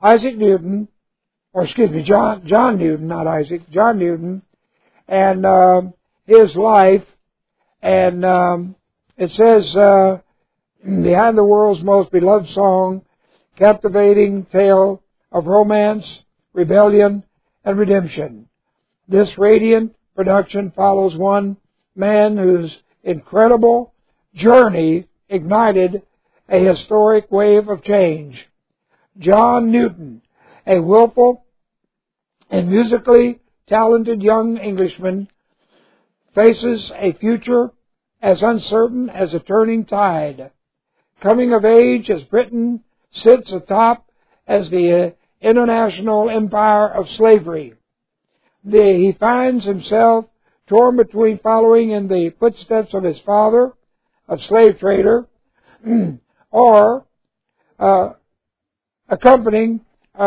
Isaac Newton, or excuse me, John Newton, not Isaac, John Newton, and his life. And it says, behind the world's most beloved song, captivating tale of romance, rebellion, and redemption. This radiant production follows one man whose incredible journey ignited a historic wave of change. John Newton, a willful and musically talented young Englishman, faces a future as uncertain as a turning tide. Coming of age as Britain sits atop as the international empire of slavery, he finds himself torn between following in the footsteps of his father, a slave trader, or accompanying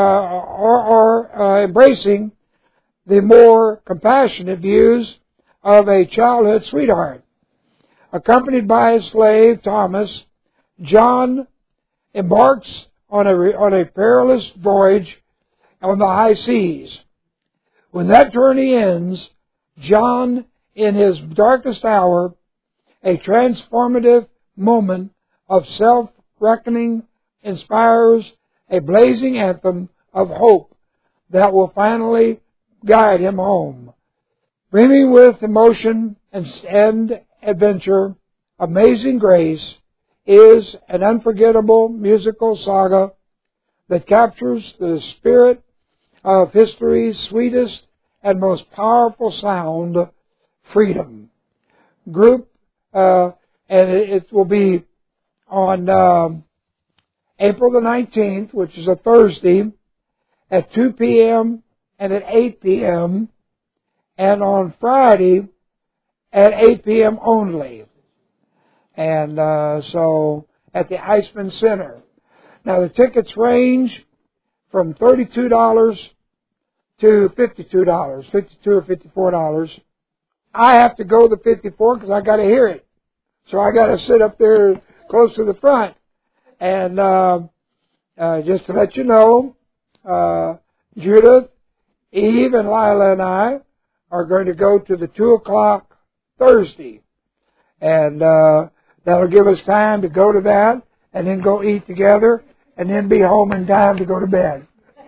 or embracing the more compassionate views of a childhood sweetheart. Accompanied by his slave, Thomas, John embarks on a perilous voyage on the high seas. When that journey ends, John, in his darkest hour, a transformative moment of self-reckoning, inspires a blazing anthem of hope that will finally guide him home. Brimming with emotion and adventure, Amazing Grace is an unforgettable musical saga that captures the spirit of history's sweetest and most powerful sound, freedom. And it will be on April the 19th, which is a Thursday, at 2 p.m. and at 8 p.m., and on Friday at 8 p.m. only. And so at the Eisman Center. Now the tickets range from $32 to $52, $52 or $54. I have to go to $54 because I got to hear it. So I got to sit up there close to the front. And just to let you know, Judith, Eve, and Lila and I are going to go to the 2 o'clock Thursday. And that'll give us time to go to that and then go eat together and then be home in time to go to bed.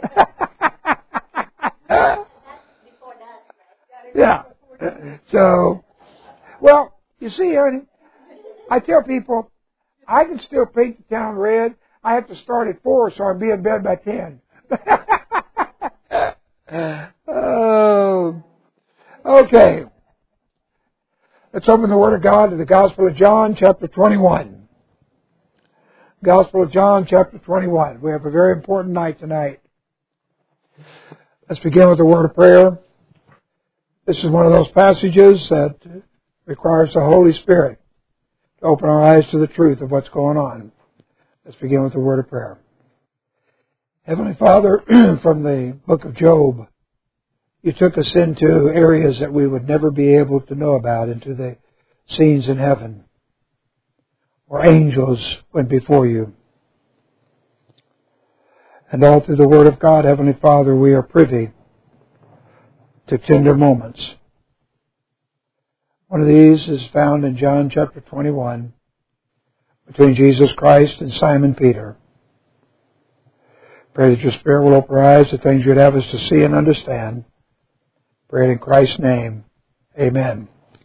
Yeah. So, well, you see, honey, I tell people, I can still paint the town red. I have to start at 4, so I'll be in bed by 10. Oh, okay. Let's open the Word of God to the Gospel of John, chapter 21. Gospel of John, chapter 21. We have a very important night tonight. Let's begin with a word of prayer. This is one of those passages that requires the Holy Spirit to open our eyes to the truth of what's going on. Let's begin with a word of prayer. Heavenly Father, from the book of Job, you took us into areas that we would never be able to know about, into the scenes in heaven, where angels went before you. And all through the Word of God, Heavenly Father, we are privy to tender moments. One of these is found in John chapter 21, between Jesus Christ and Simon Peter. Pray that your Spirit will open our eyes to things you'd have us to see and understand. Pray it in Christ's name. Amen.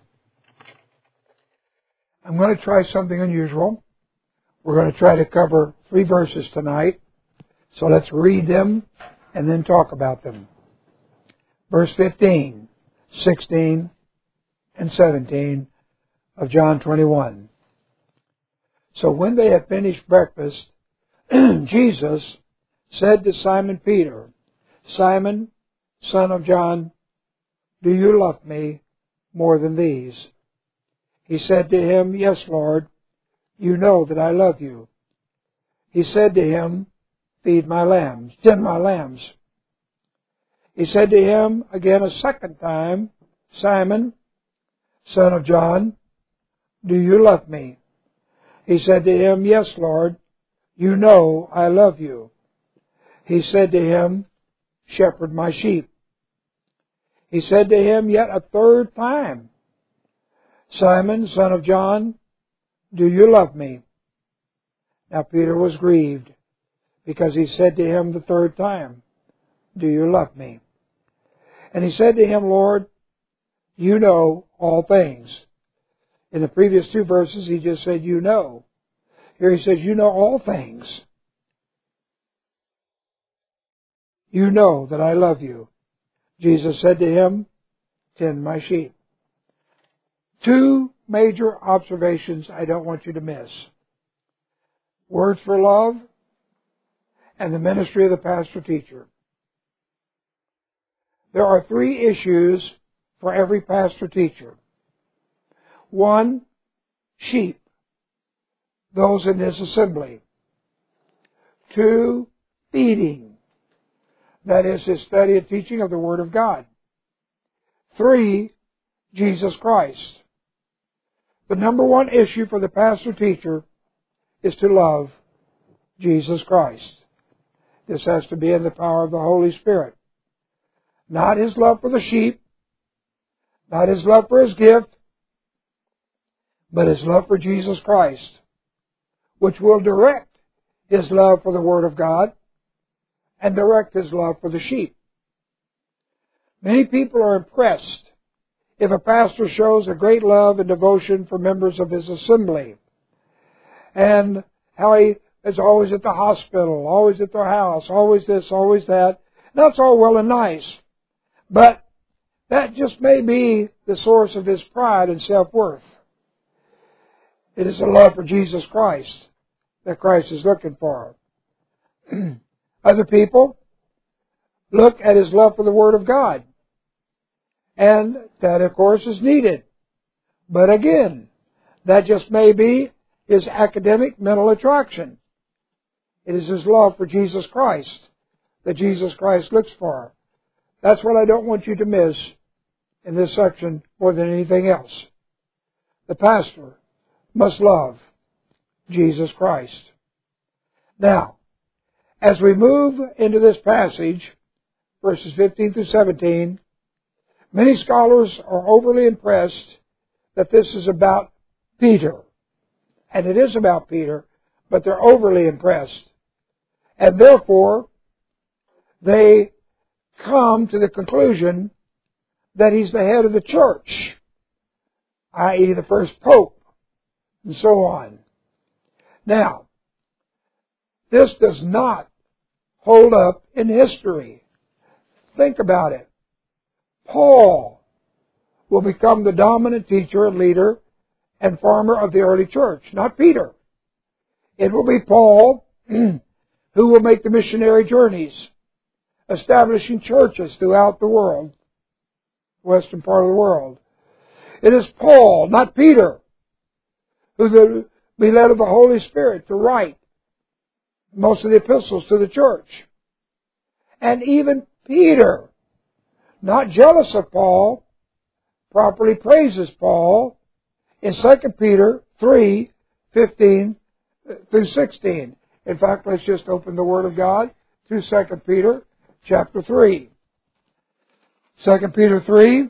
I'm going to try something unusual. We're going to try to cover 3 verses tonight. So let's read them and then talk about them. Verse 15, 16, and 17 of John 21. So when they had finished breakfast, Jesus said to Simon Peter, Simon, son of John, do you love me more than these? He said to him, Yes, Lord, you know that I love you. He said to him, Feed my lambs, tend my lambs. He said to him again a second time, Simon, son of John, do you love me? He said to him, Yes, Lord, you know I love you. He said to him, shepherd my sheep. He said to him yet a third time, Simon, son of John, do you love me? Now Peter was grieved, because he said to him the third time, do you love me? And he said to him, Lord, you know all things. In the previous two verses, he just said, you know. Here he says, you know all things. You know that I love you. Jesus said to him, tend my sheep. Two major observations I don't want you to miss. Words for love and the ministry of the pastor-teacher. There are three issues for every pastor-teacher. One, sheep, those in his assembly. Two, feeding, that is his study and teaching of the Word of God. Three, Jesus Christ. The number one issue for the pastor-teacher is to love Jesus Christ. This has to be in the power of the Holy Spirit. Not his love for the sheep, not his love for his gift, but his love for Jesus Christ, which will direct his love for the Word of God and direct his love for the sheep. Many people are impressed if a pastor shows a great love and devotion for members of his assembly, and how he is always at the hospital, always at their house, always this, always that. That's all well and nice, but that just may be the source of his pride and self-worth. It is a love for Jesus Christ that Christ is looking for. Other people look at his love for the Word of God. And that, of course, is needed. But again, that just may be his academic mental attraction. It is his love for Jesus Christ that Jesus Christ looks for. That's what I don't want you to miss in this section more than anything else. The pastor must love Jesus Christ. Now, as we move into this passage, verses 15 through 17, many scholars are overly impressed that this is about Peter. And it is about Peter, but they're overly impressed. And therefore, they come to the conclusion that he's the head of the church, i.e. the first pope, and so on. Now, this does not hold up in history. Think about it. Paul will become the dominant teacher and leader and farmer of the early church, not Peter. It will be Paul who will make the missionary journeys, establishing churches throughout the world, western part of the world. It is Paul, not Peter, who will be led of the Holy Spirit to write most of the epistles to the church. And even Peter, not jealous of Paul, properly praises Paul in 2 Peter 3, 15 through 16. In fact, let's just open the Word of God to 2 Peter chapter 3. 2 Peter 3,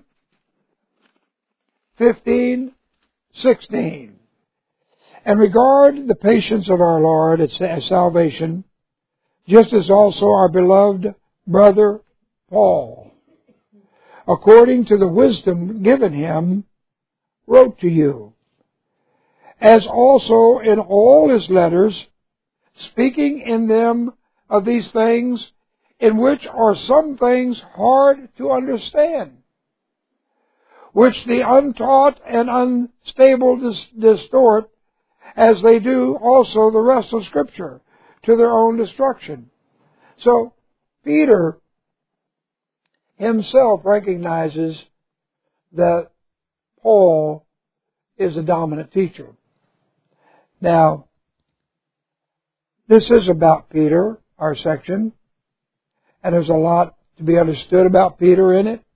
15, 16. And regard the patience of our Lord as salvation, just as also our beloved brother Paul, according to the wisdom given him, wrote to you, as also in all his letters, speaking in them of these things, in which are some things hard to understand, which the untaught and unstable distort, as they do also the rest of Scripture, to their own destruction. So, Peter himself recognizes that Paul is a dominant teacher. Now, this is about Peter, our section, and there's a lot to be understood about Peter in it.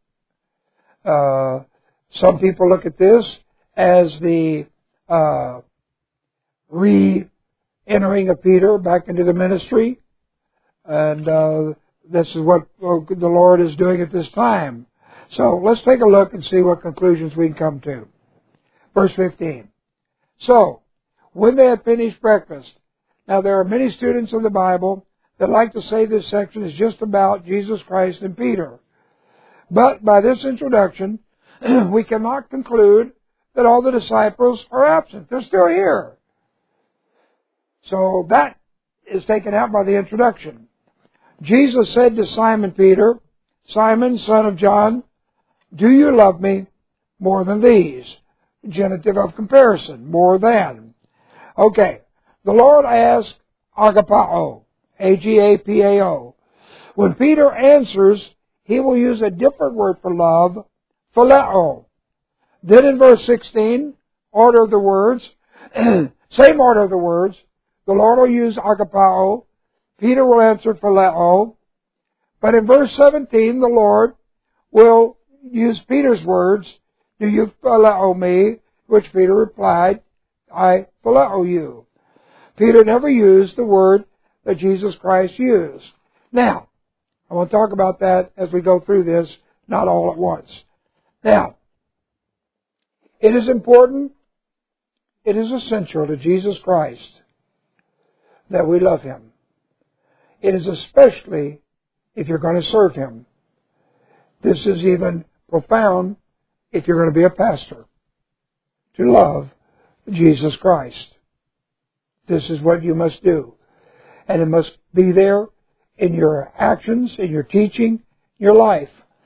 Some people look at this as the re-entering of Peter back into the ministry. And this is what the Lord is doing at this time. So let's take a look and see what conclusions we can come to. Verse 15. So, when they had finished breakfast. Now there are many students of the Bible that like to say this section is just about Jesus Christ and Peter. But by this introduction, we cannot conclude that all the disciples are absent. They're still here. So that is taken out by the introduction. Jesus said to Simon Peter, Simon, son of John, do you love me more than these? Genitive of comparison, more than. Okay, the Lord asked agapao, A-G-A-P-A-O. When Peter answers, he will use a different word for love, phileo. Then in verse 16, order of the words, same order of the words, the Lord will use agapao, Peter will answer phileo, but in verse 17, the Lord will use Peter's words, do you phileo me? Which Peter replied, I phileo you. Peter never used the word that Jesus Christ used. Now, I want to talk about that as we go through this, not all at once. Now, it is important, it is essential to Jesus Christ that we love Him. It is especially if you're going to serve Him. This is even profound if you're going to be a pastor. To love Jesus Christ. This is what you must do. And it must be there in your actions, in your teaching, your life.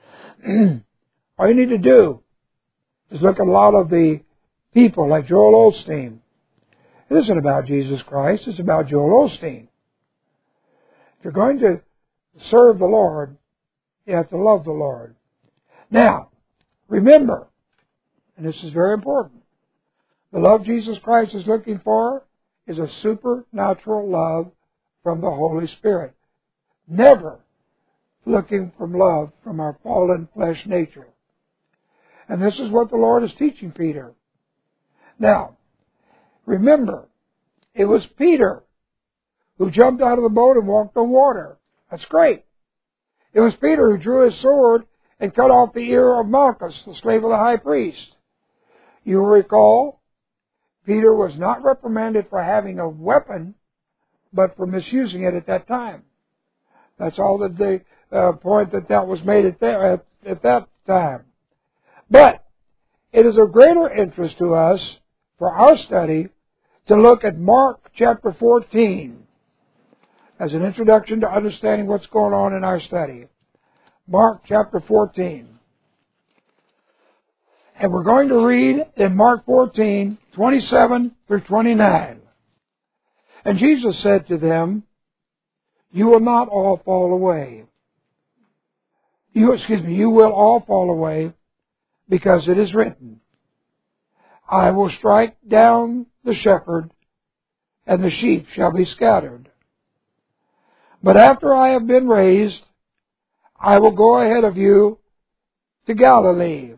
All you need to do is look at a lot of the people like Joel Osteen. It isn't about Jesus Christ, it's about Joel Osteen. If you're going to serve the Lord, you have to love the Lord. Now, remember, and this is very important, the love Jesus Christ is looking for is a supernatural love from the Holy Spirit. Never looking for love from our fallen flesh nature. And this is what the Lord is teaching Peter. Now, remember, it was Peter who jumped out of the boat and walked on water. That's great. It was Peter who drew his sword and cut off the ear of Malchus, the slave of the high priest. You will recall, Peter was not reprimanded for having a weapon, but for misusing it at that time. That's all that the point that was made at that time. But it is of greater interest to us for our study to look at Mark chapter 14 as an introduction to understanding what's going on in our study. Mark chapter 14. And we're going to read in Mark 14, 27 through 29. And Jesus said to them, you will not all fall away. You will all fall away, because it is written, I will strike down the shepherd, and the sheep shall be scattered. But after I have been raised, I will go ahead of you to Galilee.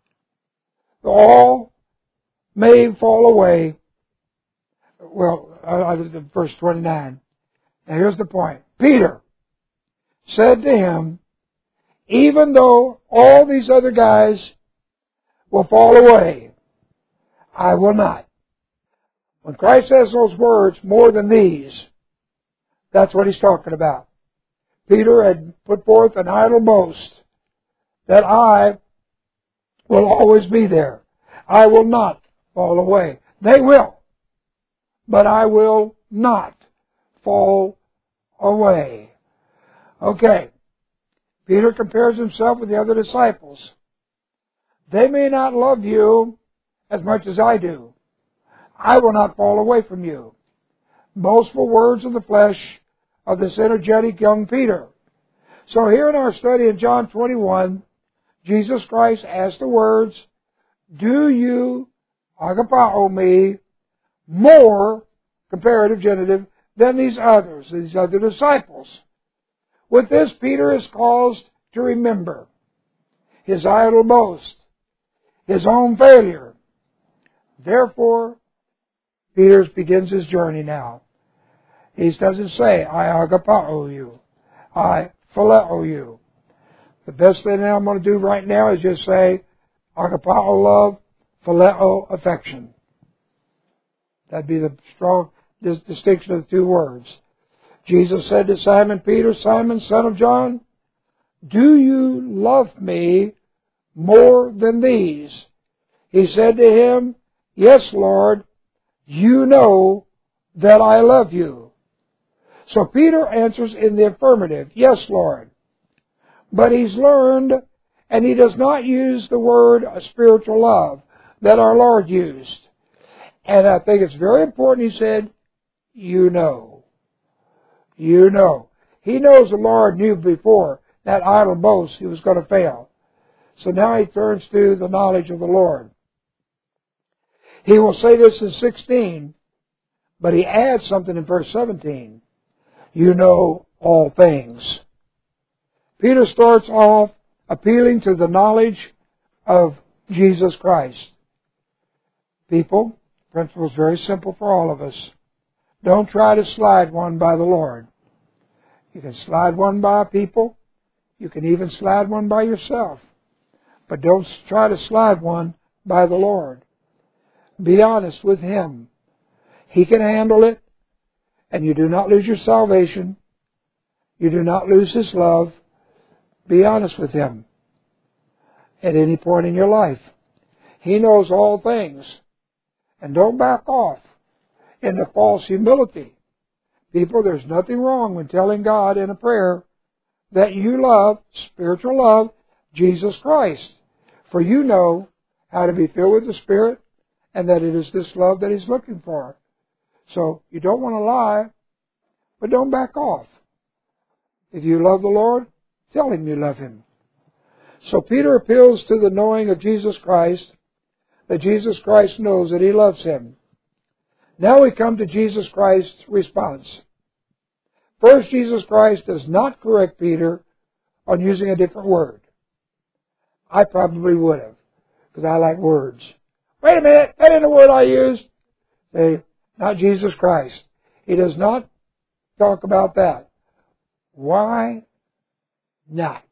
All may fall away. Well, verse 29. Now here's the point. Peter said to him, even though all these other guys will fall away, I will not. When Christ says those words, more than these, that's what He's talking about. Peter had put forth an idle boast that I will always be there. I will not fall away. They will, but I will not fall away. Okay. Peter compares himself with the other disciples. They may not love you as much as I do. I will not fall away from you. Boastful words of the flesh of this energetic young Peter. So here in our study in John 21, Jesus Christ asked the words, do you agapao me more, comparative genitive, than these others, these other disciples? With this, Peter is caused to remember his idle boast, his own failure. Therefore, Peter begins his journey now. He doesn't say, I agapao you. I phileo you. The best thing I'm going to do right now is just say agapao love, phileo affection. That'd be the strong distinction of the two words. Jesus said to Simon Peter, Simon, son of John, do you love me more than these? He said to him, yes, Lord, you know that I love you. So Peter answers in the affirmative, yes, Lord. But he's learned, and he does not use the word spiritual love that our Lord used. And I think it's very important, he said, you know. You know. He knows the Lord knew before that idle boast he was going to fail. So now he turns to the knowledge of the Lord. He will say this in 16, but he adds something in verse 17. You know all things. Peter starts off appealing to the knowledge of Jesus Christ. People, principle is very simple for all of us. Don't try to slide one by the Lord. You can slide one by people. You can even slide one by yourself. But don't try to slide one by the Lord. Be honest with Him. He can handle it, and you do not lose your salvation. You do not lose His love. Be honest with Him at any point in your life. He knows all things. And don't back off into false humility. People, there's nothing wrong with telling God in a prayer that you love, spiritual love, Jesus Christ. For you know how to be filled with the Spirit, and that it is this love that He's looking for. So you don't want to lie, but don't back off. If you love the Lord, tell Him you love Him. So Peter appeals to the knowing of Jesus Christ, that Jesus Christ knows that He loves him. Now we come to Jesus Christ's response. First, Jesus Christ does not correct Peter on using a different word. I probably would have, because I like words. Wait a minute, that ain't the word I used. Say, not Jesus Christ. He does not talk about that. Why not?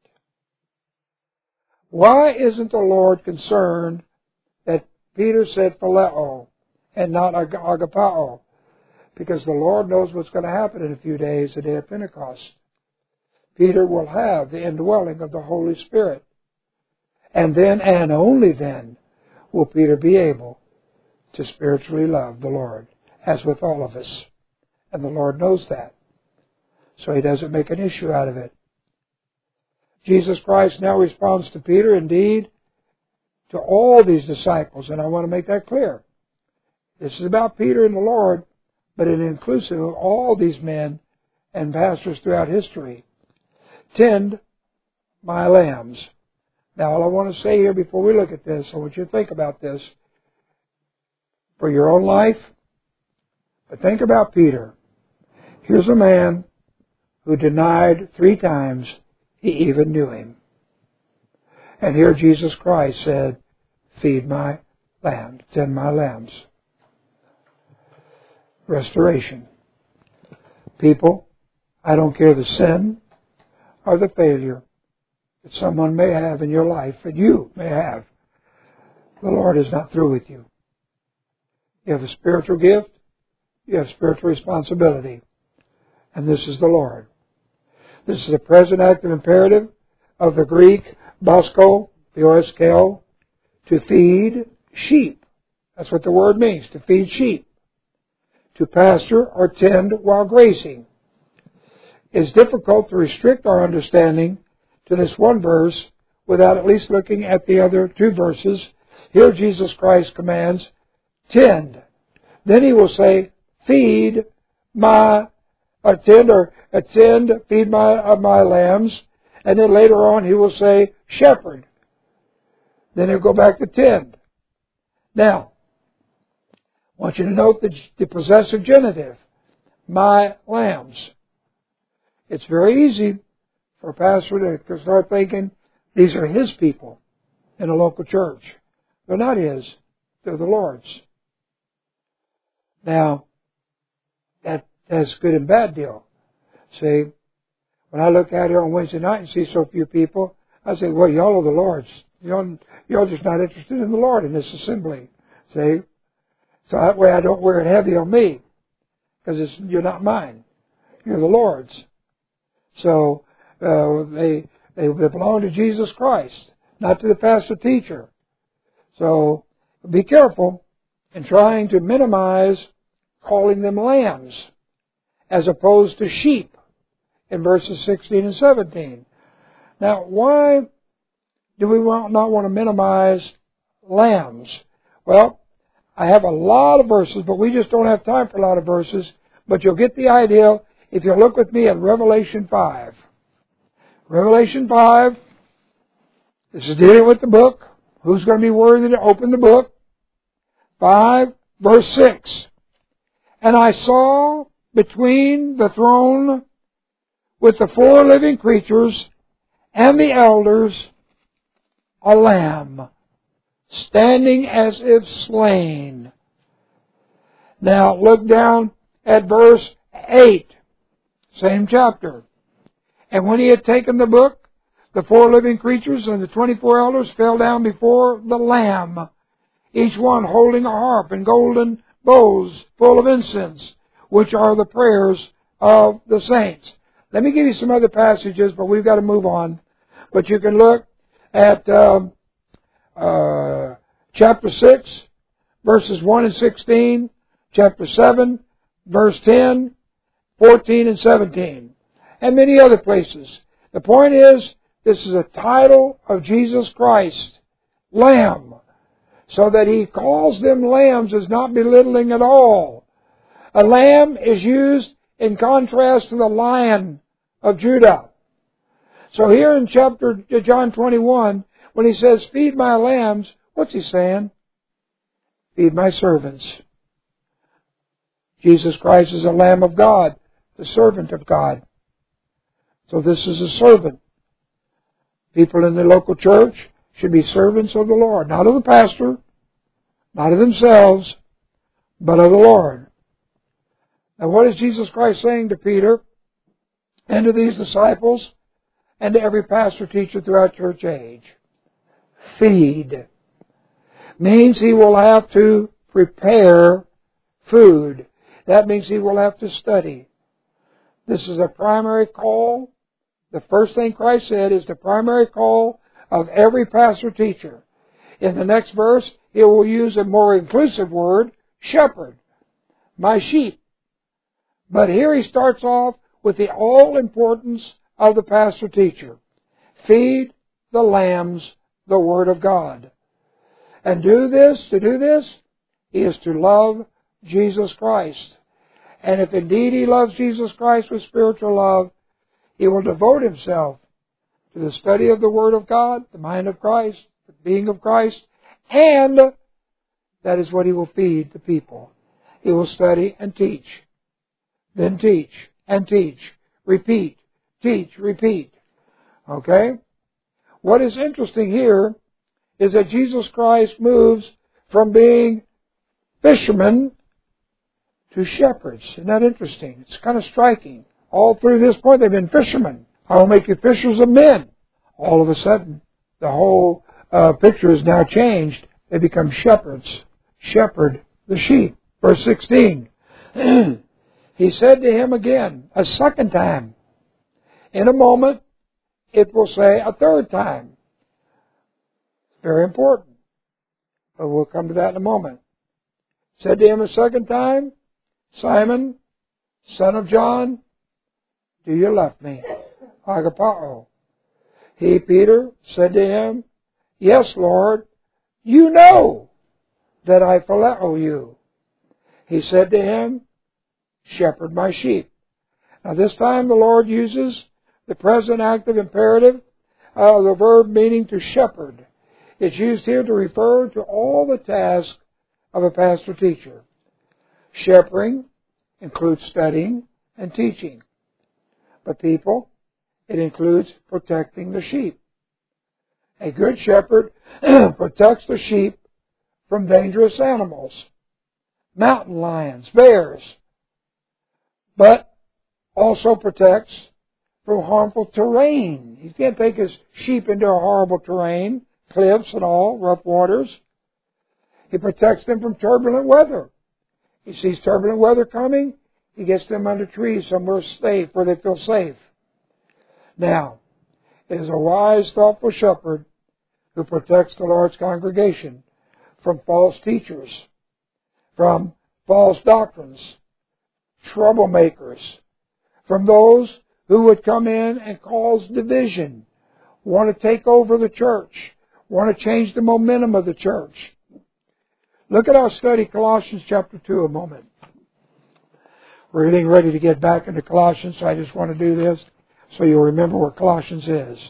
Why isn't the Lord concerned that Peter said phileo and not agapao? Because the Lord knows what's going to happen in a few days, the day of Pentecost. Peter will have the indwelling of the Holy Spirit. And then, and only then, will Peter be able to spiritually love the Lord, as with all of us. And the Lord knows that. So He doesn't make an issue out of it. Jesus Christ now responds to Peter, indeed, to all these disciples, and I want to make that clear. This is about Peter and the Lord, but it is inclusive of all these men and pastors throughout history. Tend my lambs. Now, all I want to say here before we look at this, I want you to think about this for your own life, but think about Peter. Here's a man who denied 3 times he even knew Him. And here Jesus Christ said, feed my lambs, tend my lambs. Restoration. People, I don't care the sin or the failure that someone may have in your life, and you may have. The Lord is not through with you. You have a spiritual gift. You have spiritual responsibility. And this is the Lord. This is a present active imperative of the Greek basko, B-O-S-K-O, to feed sheep. That's what the word means, to feed sheep. To pasture or tend while grazing. It's difficult to restrict our understanding to this one verse without at least looking at the other 2 verses. Here Jesus Christ commands, tend. Then He will say, feed my, feed my lambs. And then later on He will say, shepherd. Then He'll go back to tend. Now, I want you to note the possessive genitive, my lambs. It's very easy for a pastor to start thinking these are his people in a local church. They're not his. They're the Lord's. Now, that's a good and bad deal. See, When I look out here on Wednesday night and see so few people, I say, well, y'all are the Lord's. Y'all just not interested in the Lord in this assembly. See? So that way I don't wear it heavy on me. Because you're not mine. You're the Lord's. So they belong to Jesus Christ, not to the pastor teacher. So be careful in trying to minimize calling them lambs as opposed to sheep in verses 16 and 17. Now, why do we not want to minimize lambs? Well, I have a lot of verses, but we just don't have time for a lot of verses. But you'll get the idea if you look with me at Revelation 5. Revelation 5, this is dealing with the book. Who's going to be worthy to open the book? 5, verse 6. And I saw between the throne with the 4 living creatures and the elders a lamb, standing as if slain. Now look down at verse 8, same chapter. And when he had taken the book, the 4 living creatures and the 24 elders fell down before the Lamb, each one holding a harp and golden bowls full of incense, which are the prayers of the saints. Let me give you some other passages, but we've got to move on. But you can look at chapter 6, verses 1 and 16, chapter 7, verse 10, 14 and 17, and many other places. The point is, this is a title of Jesus Christ, Lamb. So that he calls them lambs is not belittling at all. A lamb is used in contrast to the Lion of Judah. So here in chapter John 21, when he says, feed my lambs, what's he saying? Feed my servants. Jesus Christ is a Lamb of God, the servant of God. So this is a servant. People in the local church should be servants of the Lord, not of the pastor, not of themselves, but of the Lord. Now what is Jesus Christ saying to Peter and to these disciples and to every pastor teacher throughout church age? Feed. Means he will have to prepare food. That means he will have to study. This is a primary call. The first thing Christ said is the primary call of every pastor teacher. In the next verse, he will use a more inclusive word, shepherd, my sheep. But here he starts off with the all-importance of the pastor teacher. Feed the lambs the Word of God. And to do this, he is to love Jesus Christ. And if indeed he loves Jesus Christ with spiritual love, he will devote himself to the study of the Word of God, the mind of Christ, the being of Christ, and that is what he will feed the people. He will study and teach, then teach and teach, repeat, teach, repeat. Okay? What is interesting here is that Jesus Christ moves from being fishermen to shepherds. Isn't that interesting? It's kind of striking. All through this point, they've been fishermen. I will make you fishers of men. All of a sudden, the whole picture is now changed. They become shepherds. Shepherd the sheep. Verse 16. He said to him again, a second time. In a moment, it will say a third time. Very important. But we'll come to that in a moment. Said to him a second time, Simon, son of John, do you love me? Agapao. He, Peter, said to him, yes, Lord, you know that I phileo you. He said to him, shepherd my sheep. Now this time the Lord uses the present active imperative, the verb meaning to shepherd. It's used here to refer to all the tasks of a pastor teacher. Shepherding includes studying and teaching. But people, it includes protecting the sheep. A good shepherd protects the sheep from dangerous animals, mountain lions, bears, but also protects from harmful terrain. He can't take his sheep into a horrible terrain, cliffs and all, rough waters. He protects them from turbulent weather. He sees turbulent weather coming, he gets them under trees somewhere safe, where they feel safe. Now, it is a wise, thoughtful shepherd who protects the Lord's congregation from false teachers, from false doctrines, troublemakers, from those who would come in and cause division, want to take over the church, want to change the momentum of the church. Look at our study, Colossians chapter 2, a moment. We're getting ready to get back into Colossians, so I just want to do this so you'll remember where Colossians is.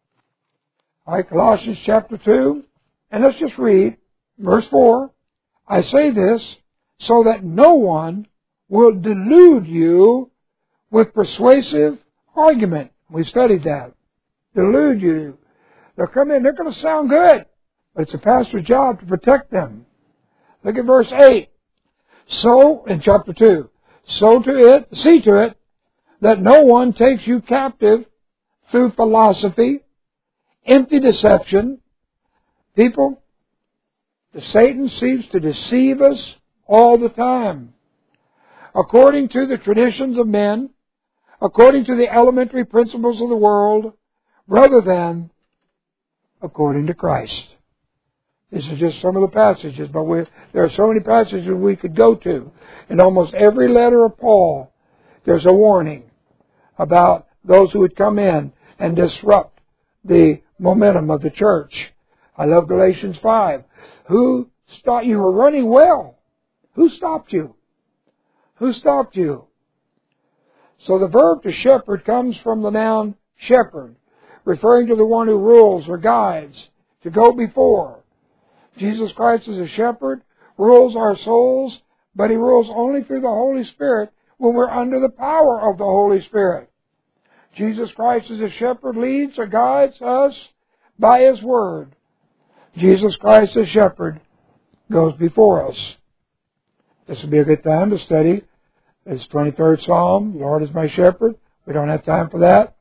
All right, Colossians chapter 2, and let's just read verse 4. I say this so that no one will delude you with persuasive argument. We studied that. Delude you. They'll come in, they're going to sound good, but it's a pastor's job to protect them. Look at verse 8. So, in chapter 2, see to it that no one takes you captive through philosophy, empty deception. People, Satan seems to deceive us all the time. According to the traditions of men, according to the elementary principles of the world, rather than according to Christ. This is just some of the passages, but there are so many passages we could go to. In almost every letter of Paul, there's a warning about those who would come in and disrupt the momentum of the church. I love Galatians 5. Who stopped you? Were running well. Who stopped you? Who stopped you? So the verb to shepherd comes from the noun shepherd, referring to the one who rules or guides, to go before. Jesus Christ is a shepherd, rules our souls, but He rules only through the Holy Spirit when we're under the power of the Holy Spirit. Jesus Christ is a shepherd, leads or guides us by His Word. Jesus Christ as shepherd goes before us. This would be a good time to study this 23rd Psalm, Lord is my shepherd. We don't have time for that,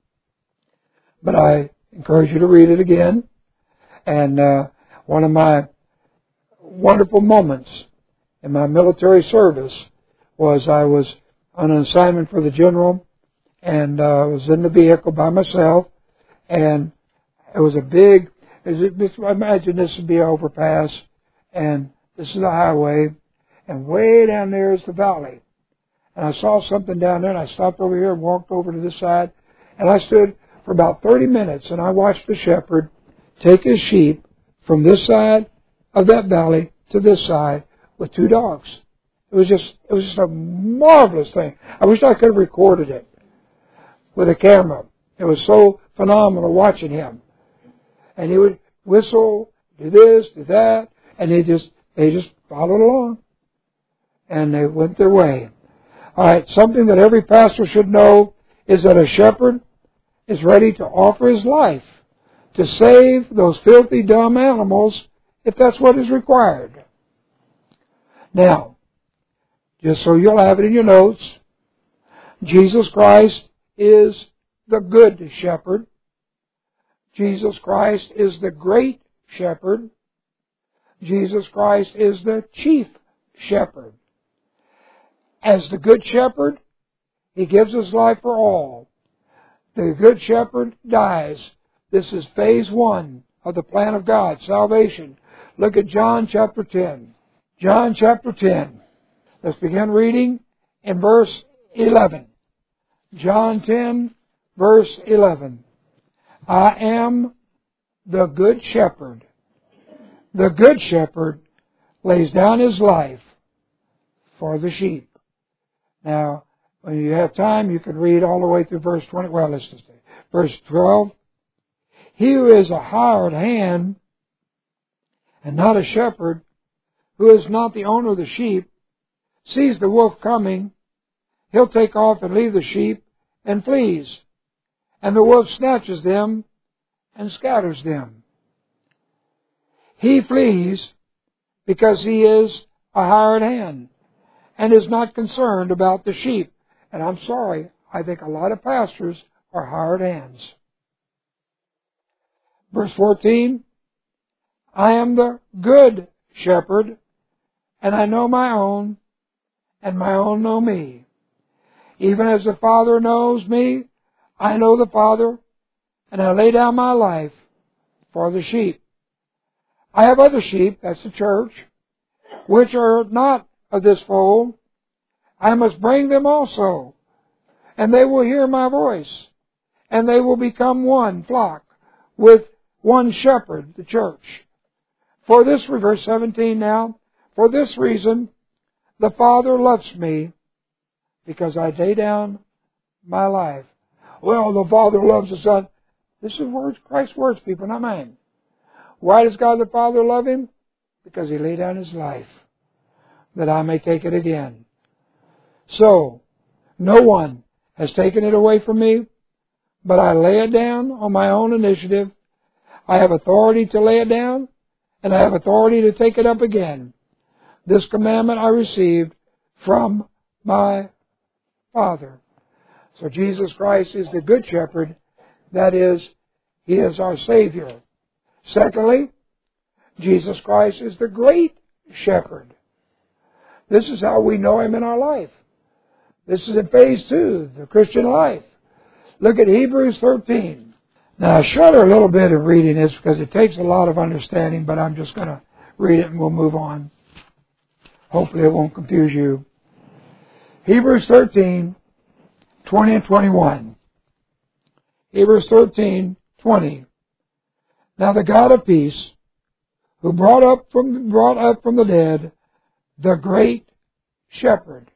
but I encourage you to read it again. And one of my wonderful moments in my military service was I was on an assignment for the general, and I was in the vehicle by myself, and it was a big, imagine this would be an overpass, and this is a highway, and way down there is the valley. And I saw something down there, and I stopped over here and walked over to this side, and I stood for about 30 minutes, and I watched the shepherd take his sheep from this side of that valley to this side with two dogs. It was just a marvelous thing. I wish I could have recorded it with a camera. It was so phenomenal watching him. And he would whistle, do this, do that, and they just followed along. And they went their way. All right, something that every pastor should know is that a shepherd is ready to offer his life to save those filthy, dumb animals if that's what is required. Now, just so you'll have it in your notes, Jesus Christ is the good shepherd. Jesus Christ is the great shepherd. Jesus Christ is the chief shepherd. As the good shepherd, He gives His life for all. The good shepherd dies. This is phase 1 of the plan of God, salvation. Look at John chapter 10. John chapter 10. Let's begin reading in verse 11. John 10, verse 11. I am the good shepherd. The good shepherd lays down his life for the sheep. Now, when you have time, you can read all the way through verse 20. Well, let's just say verse 12. He who is a hired hand and not a shepherd, who is not the owner of the sheep, sees the wolf coming, he'll take off and leave the sheep and flees. And the wolf snatches them and scatters them. He flees because he is a hired hand and is not concerned about the sheep. And I'm sorry, I think a lot of pastors are hired hands. Verse 14, I am the good shepherd, and I know my own, and my own know me. Even as the Father knows me, I know the Father, and I lay down my life for the sheep. I have other sheep, that's the church, which are not of this fold. I must bring them also, and they will hear my voice, and they will become one flock with one shepherd, the church. For this, verse 17 now, for this reason the Father loves me, because I lay down my life. Well, the Father loves the Son. This is words, Christ's words, people, not mine. Why does God the Father love him? Because he laid down his life, that I may take it again. So, no one has taken it away from me, but I lay it down on my own initiative. I have authority to lay it down, and I have authority to take it up again. This commandment I received from my Father. So Jesus Christ is the Good Shepherd. That is, He is our Savior. Secondly, Jesus Christ is the Great Shepherd. This is how we know Him in our life. This is in phase 2, the Christian life. Look at Hebrews 13. Now, I shudder a little bit of reading this because it takes a lot of understanding, but I'm just going to read it and we'll move on. Hopefully it won't confuse you. Hebrews 13, 20 and 21. Hebrews 13, 20. Now the God of peace, who brought up from the dead the great shepherd.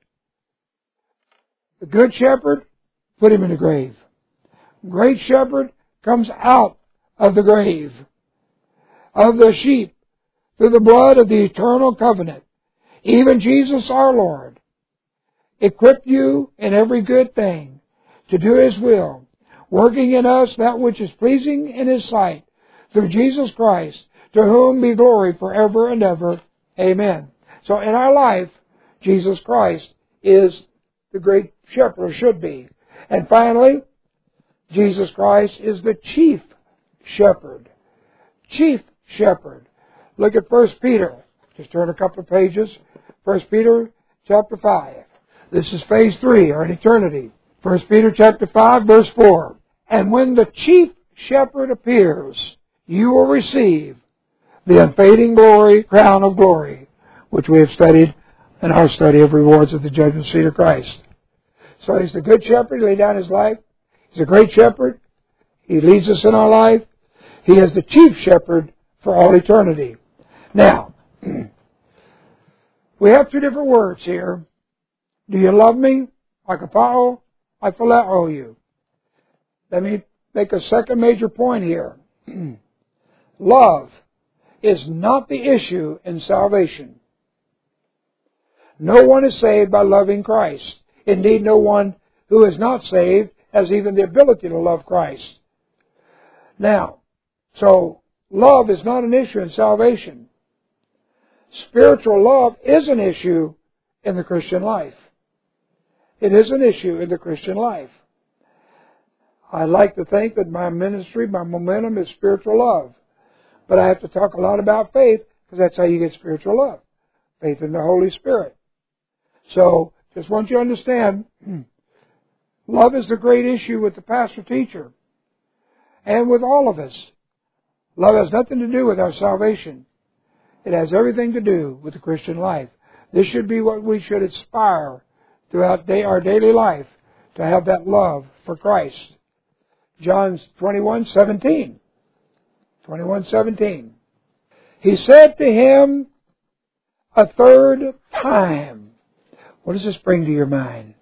The good shepherd, put him in the grave. Great shepherd comes out of the grave of the sheep through the blood of the eternal covenant. Even Jesus our Lord equipped you in every good thing to do His will, working in us that which is pleasing in His sight, through Jesus Christ, to whom be glory forever and ever. Amen. So in our life, Jesus Christ is the great shepherd, or should be. And finally, Jesus Christ is the chief shepherd. Chief shepherd. Look at 1 Peter. Just turn a couple of pages. 1 Peter chapter 5. This is phase 3, or in eternity. 1 Peter chapter 5, verse 4. And when the chief shepherd appears, you will receive the unfading glory, crown of glory, which we have studied in our study of rewards at the judgment seat of Christ. So He's the good shepherd. He laid down His life. He's a great shepherd. He leads us in our life. He is the chief shepherd for all eternity. Now, we have two different words here. Do you love me? Agapao, I phileo you. Let me make a second major point here. Love is not the issue in salvation. No one is saved by loving Christ. Indeed, no one who is not saved has even the ability to love Christ. Now, so love is not an issue in salvation. Spiritual love is an issue in the Christian life. It is an issue in the Christian life. I like to think that my ministry, my momentum is spiritual love. But I have to talk a lot about faith, because that's how you get spiritual love. Faith in the Holy Spirit. So, just want you to understand, love is the great issue with the pastor-teacher. And with all of us. Love has nothing to do with our salvation. It has everything to do with the Christian life. This should be what we should aspire throughout our daily life, to have that love for Christ. John 21:17. 21:17. He said to him a third time. What does this bring to your mind?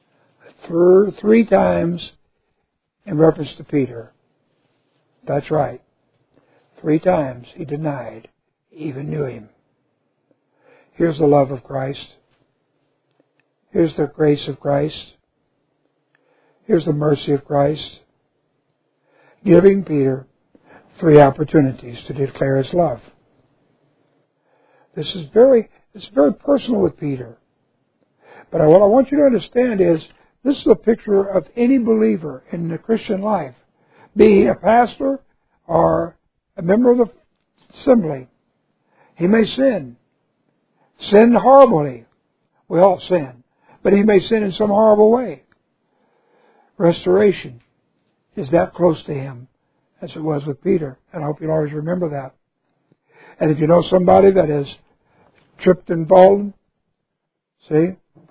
3 times in reference to Peter. That's right. 3 times he denied he even knew Him. Here's the love of Christ. Here's the grace of Christ. Here's the mercy of Christ. Giving Peter 3 opportunities to declare His love. This is very personal with Peter. But what I want you to understand is, This is a picture of any believer in the Christian life, be he a pastor or a member of the assembly. He may sin horribly. We all sin. But he may sin in some horrible way. Restoration is that close to him as it was with Peter. And I hope you'll always remember that. And if you know somebody that has tripped and fallen, see,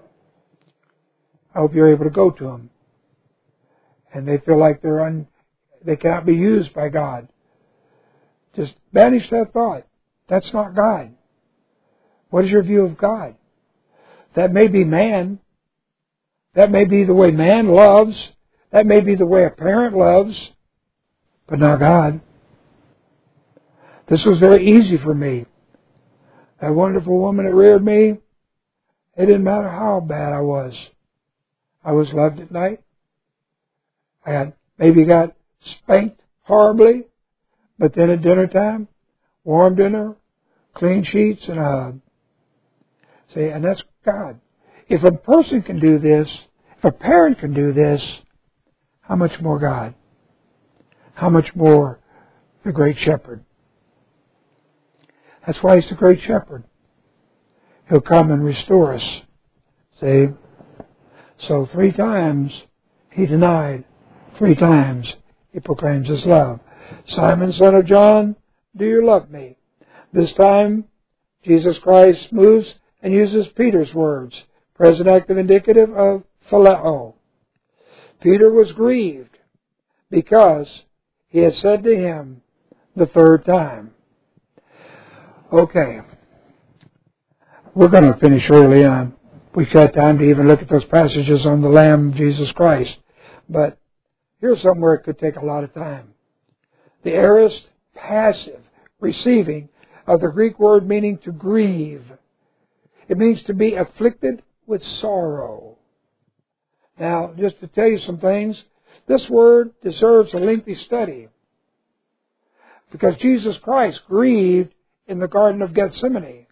I hope you're able to go to them. And they feel like they cannot be used by God. Just banish that thought. That's not God. What is your view of God? That may be man. That may be the way man loves. That may be the way a parent loves. But not God. This was very easy for me. That wonderful woman that reared me, it didn't matter how bad I was. I was loved at night. I had maybe got spanked horribly, but then at dinner time, warm dinner, clean sheets, and a hug. See, and that's God. If a person can do this, if a parent can do this, how much more God? How much more the Great Shepherd? That's why He's the Great Shepherd. He'll come and restore us. See? So 3 times He denied. 3 times He proclaims His love. Simon, son of John, do you love me? This time, Jesus Christ moves and uses Peter's words, present active indicative of phileo. Peter was grieved because He had said to him the 3rd time. Okay. We're going to finish early on. We've got time to even look at those passages on the Lamb, Jesus Christ. But here's somewhere it could take a lot of time. The aorist passive receiving of the Greek word meaning to grieve. It means to be afflicted with sorrow. Now, just to tell you some things, this word deserves a lengthy study. Because Jesus Christ grieved in the Garden of Gethsemane.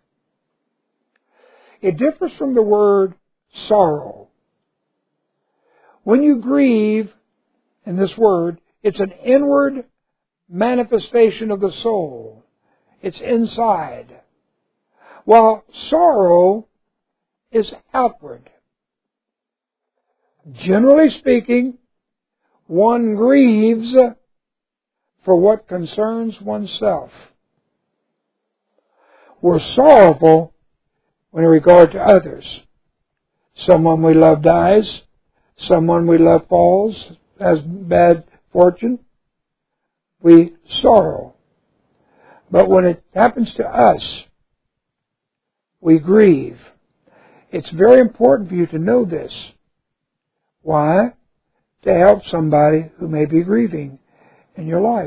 It differs from the word sorrow. When you grieve, in this word, it's an inward manifestation of the soul. It's inside. While sorrow is outward. Generally speaking, one grieves for what concerns oneself. We're sorrowful in regard to others. Someone we love dies. Someone we love falls, has bad fortune. We sorrow. But when it happens to us, we grieve. It's very important for you to know this. Why? To help somebody who may be grieving in your life.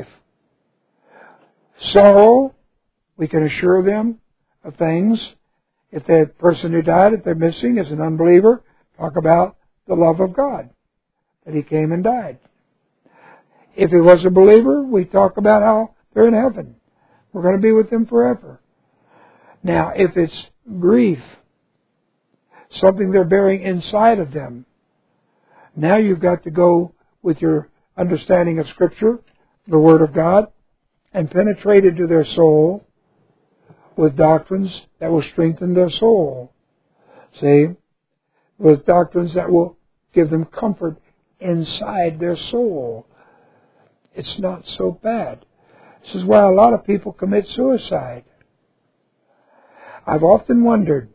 Sorrow, we can assure them of things. If the person who died, if they're missing, is an unbeliever, talk about the love of God, that He came and died. If it was a believer, we talk about how they're in heaven. We're going to be with them forever. Now, if it's grief, something they're bearing inside of them, now you've got to go with your understanding of Scripture, the Word of God, and penetrate into their soul with doctrines that will strengthen their soul. See? With doctrines that will give them comfort inside their soul. It's not so bad. This is why a lot of people commit suicide. I've often wondered,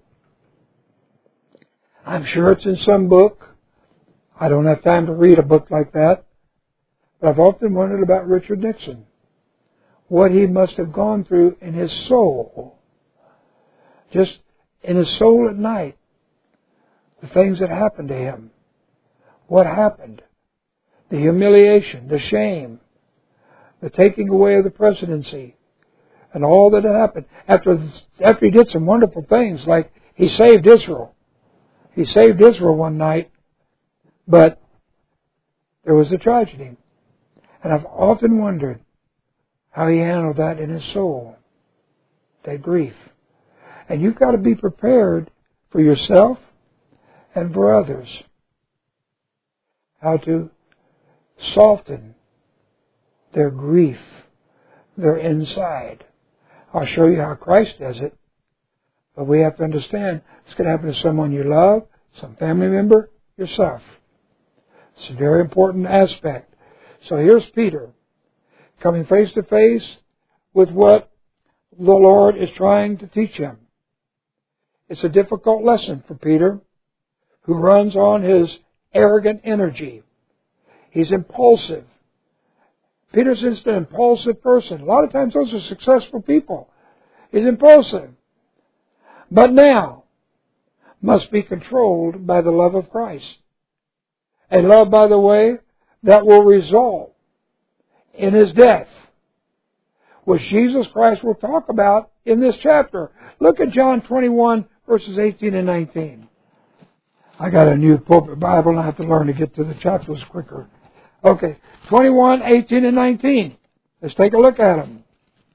I'm sure it's in some book. I don't have time to read a book like that. But I've often wondered about Richard Nixon. What he must have gone through in his soul. Just in his soul at night. The things that happened to him. What happened? The humiliation, the shame, the taking away of the presidency, and all that had happened. After he did some wonderful things, like he saved Israel. He saved Israel one night, but there was a tragedy. And I've often wondered how he handled that in his soul, that grief. And you've got to be prepared for yourself and for others. how to soften their grief, their inside. I'll show you how Christ does it. But we have to understand it's going to happen to someone you love, some family member, yourself. It's a very important aspect. So here's Peter coming face to face with what the Lord is trying to teach him. It's a difficult lesson for Peter, who runs on his arrogant energy. He's impulsive. Peter's just an impulsive person. A lot of times those are successful people. He's impulsive. But now must be controlled by the love of Christ. A love, by the way, that will result in His death, which Jesus Christ will talk about in this chapter. Look at John 21, verses 18 and 19. I got a new pulpit Bible and I have to learn to get to the chapters quicker. Okay, 21, 18 and 19. Let's take a look at them.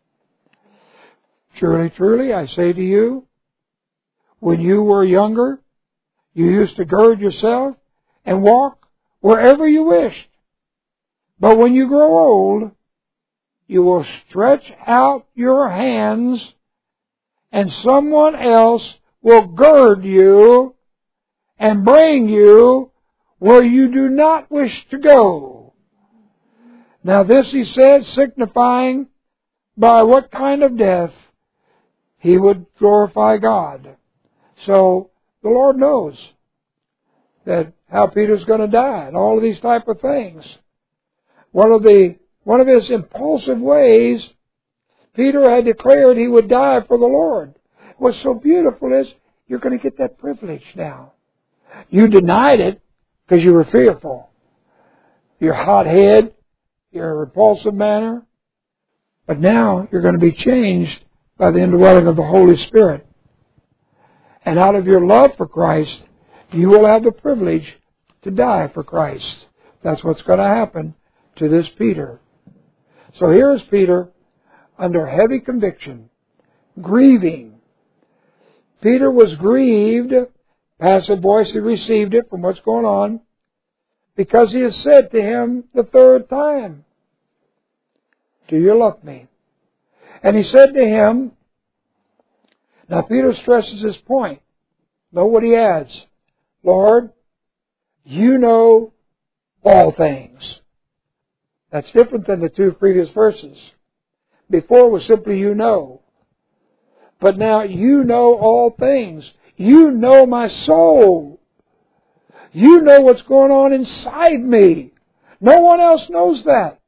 Truly, truly, I say to you, when you were younger, you used to gird yourself and walk wherever you wished. But when you grow old, you will stretch out your hands and someone else will gird you and bring you where you do not wish to go. Now this he said, signifying by what kind of death he would glorify God. So the Lord knows that how Peter's going to die and all of these type of things. One of his impulsive ways, Peter had declared he would die for the Lord. What's so beautiful is you're going to get that privilege now. You denied it because you were fearful. Your hot head, your repulsive manner. But now you're going to be changed by the indwelling of the Holy Spirit. And out of your love for Christ, you will have the privilege to die for Christ. That's what's going to happen to this Peter. So here's Peter under heavy conviction, grieving. Peter was grieved, passive voice, he received it from what's going on, because he has said to him the third time, do you love me? And he said to him, now Peter stresses his point. Know what he adds. Lord, you know all things. That's different than the two previous verses. Before was simply you know. But now you know all things. You know my soul. You know what's going on inside me. No one else knows that.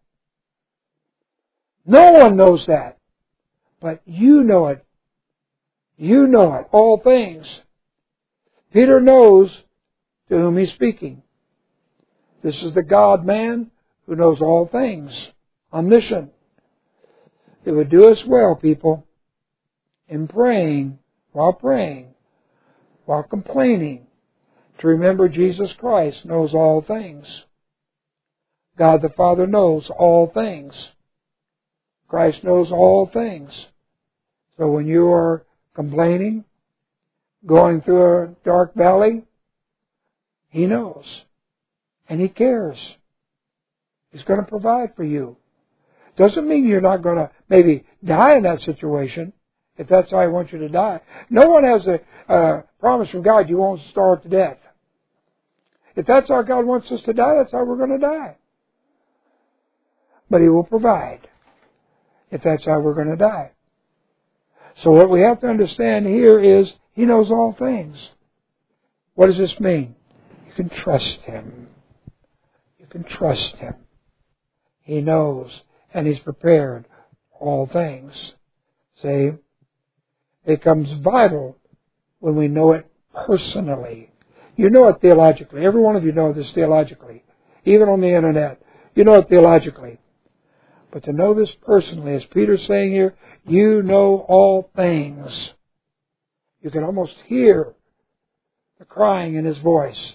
No one knows that. But you know it. You know it. All things. Peter knows to whom he's speaking. This is the God-man who knows all things. Omniscient. It would do us well, people, in praying, while complaining, to remember Jesus Christ knows all things. God the Father knows all things. Christ knows all things. So when you are complaining, going through a dark valley, He knows. And He cares. He's going to provide for you. Doesn't mean you're not going to maybe die in that situation, if that's how He wants you to die. No one has a promise from God you won't starve to death. If that's how God wants us to die, that's how we're going to die. But He will provide if that's how we're going to die. So what we have to understand here is He knows all things. What does this mean? You can trust Him. You can trust Him. He knows, and He's prepared all things. See, it becomes vital when we know it personally. You know it theologically. Every one of you know this theologically. Even on the internet. You know it theologically. But to know this personally, as Peter's saying here, you know all things. You can almost hear the crying in his voice.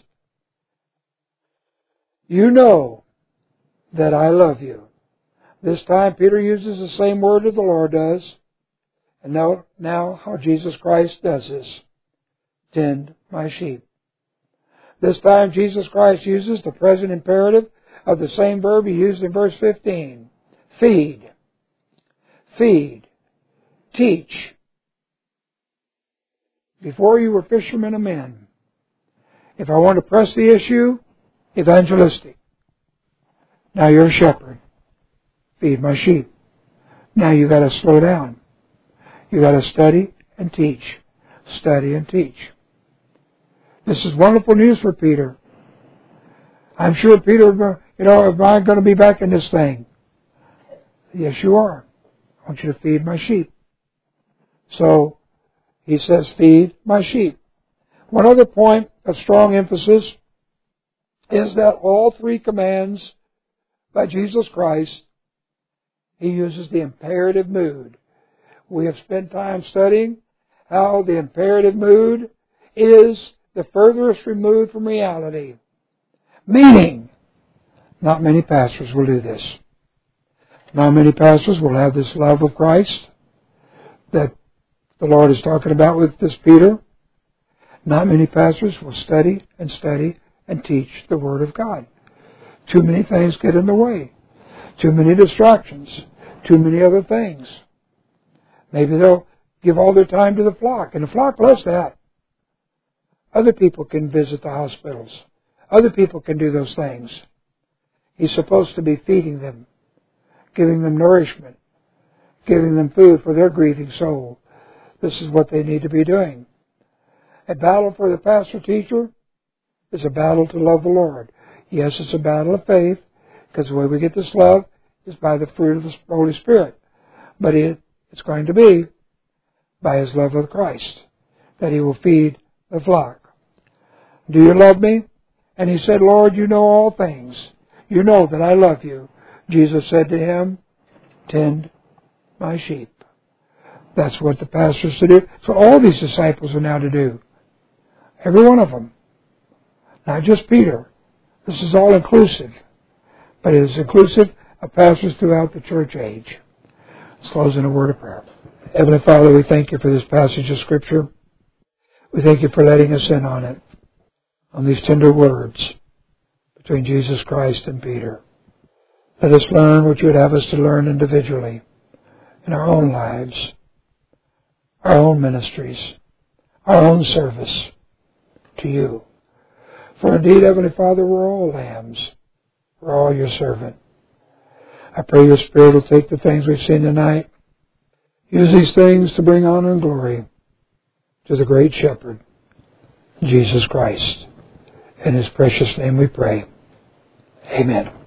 You know that I love you. This time Peter uses the same word that the Lord does. And now how Jesus Christ does this. Tend my sheep. This time Jesus Christ uses the present imperative of the same verb he used in verse 15. Feed. Feed. Teach. Before you were fishermen of men. If I want to press the issue, evangelistic. Now you're a shepherd. Feed my sheep. Now you got to slow down. You got to study and teach. Study and teach. This is wonderful news for Peter. I'm sure Peter, am I going to be back in this thing? Yes, you are. I want you to feed my sheep. So, he says, feed my sheep. One other point of strong emphasis is that all three commands by Jesus Christ, he uses the imperative mood. We have spent time studying how the imperative mood is the furthest removed from reality. Meaning, not many pastors will do this. Not many pastors will have this love of Christ that the Lord is talking about with this Peter. Not many pastors will study and teach the Word of God. Too many things get in the way. Too many distractions. Too many other things. Maybe they'll give all their time to the flock, and the flock loves that. Other people can visit the hospitals. Other people can do those things. He's supposed to be feeding them, giving them nourishment, giving them food for their grieving soul. This is what they need to be doing. A battle for the pastor-teacher is a battle to love the Lord. Yes, it's a battle of faith, because the way we get this love is by the fruit of the Holy Spirit. But it's going to be by His love of Christ that He will feed the flock. Do you love me? And he said, Lord, you know all things. You know that I love you. Jesus said to him, tend my sheep. That's what the pastor's to do. That's what all these disciples are now to do. Every one of them. Not just Peter. This is all inclusive. But it is inclusive of pastors throughout the church age. Let's close in a word of prayer. Heavenly Father, we thank you for this passage of Scripture. We thank you for letting us in on it. On these tender words between Jesus Christ and Peter. Let us learn what you would have us to learn individually in our own lives, our own ministries, our own service to you. For indeed, Heavenly Father, we're all lambs. We're all your servant. I pray your Spirit will take the things we've seen tonight, use these things to bring honor and glory to the great Shepherd, Jesus Christ. In His precious name we pray. Amen.